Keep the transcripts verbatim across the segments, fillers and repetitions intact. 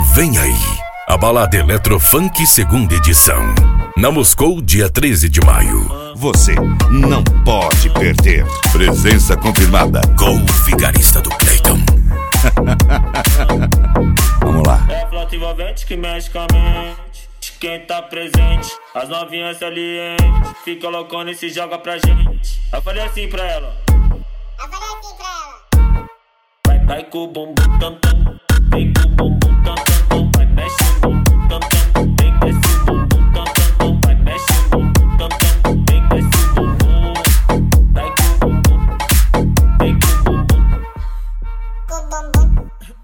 Vem aí, a balada Eletrofunk segunda edição. Na Moscou, dia treze de maio. Você não pode perder. Presença confirmada com o vigarista do Cleiton. Vamos lá. É flauta envolvente que mexe com a mente de quem tá presente. As novinhas salientes fica loucona e se joga pra gente. Eu falei assim pra ela. Eu falei assim pra ela. Vai, vai com o bumbum tam tam. Vem com o bumbum tam tam tam. Vai, mexe o bumbum tam tam. Vem, desce o bumbum tam tam tam. Vai, mexe o bumbum tam tam. Vem, desce o bumbum. Vai com o bumbum. Vem com o bumbum. Com o bumbum.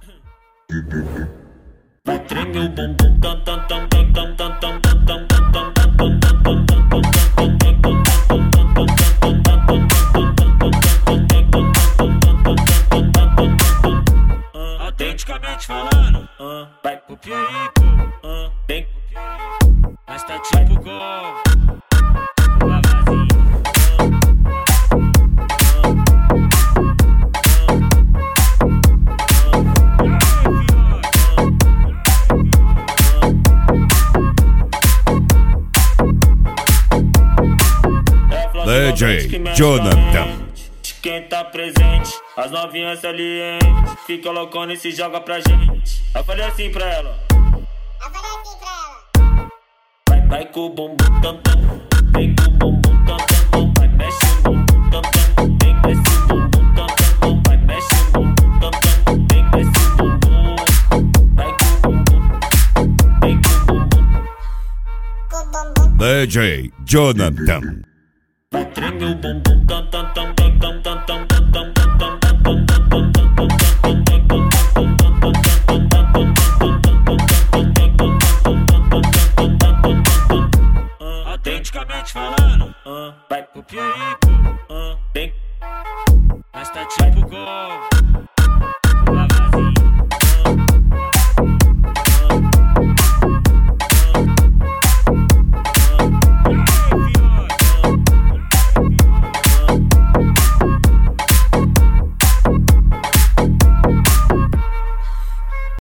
Vai, treme o bumbum tam tam tam tam tam tam tam tam tam tam tam tam tam tam Autenticamente falando, uh, vai o Pierico, uh, vem, mas tá tipo com o Lavazinho. D J Jonathan. Quem tá presente, as novinhas salientes fica loucona e se joga pra gente. Eu falei assim pra ela. Eu falei assim pra ela. Vai, vai com o bumbum tam tam. Vem com o bumbum tam tam tam. Vai, mexe o bumbum tam tam. Vem, desce o bumbum tam tam tam. Vai, mexe o bumbum tam tam. Vem, desce o bumbum. Vai com o bumbum. Vem com o bumbum. Com o bumbum. D J Jonathan. Vai, treme o bumbum tam tam tam tam tam tam tam tam tam tam tam tam Autenticamente falando, uh, vai o Pierico, uh, vem, mas tá tipo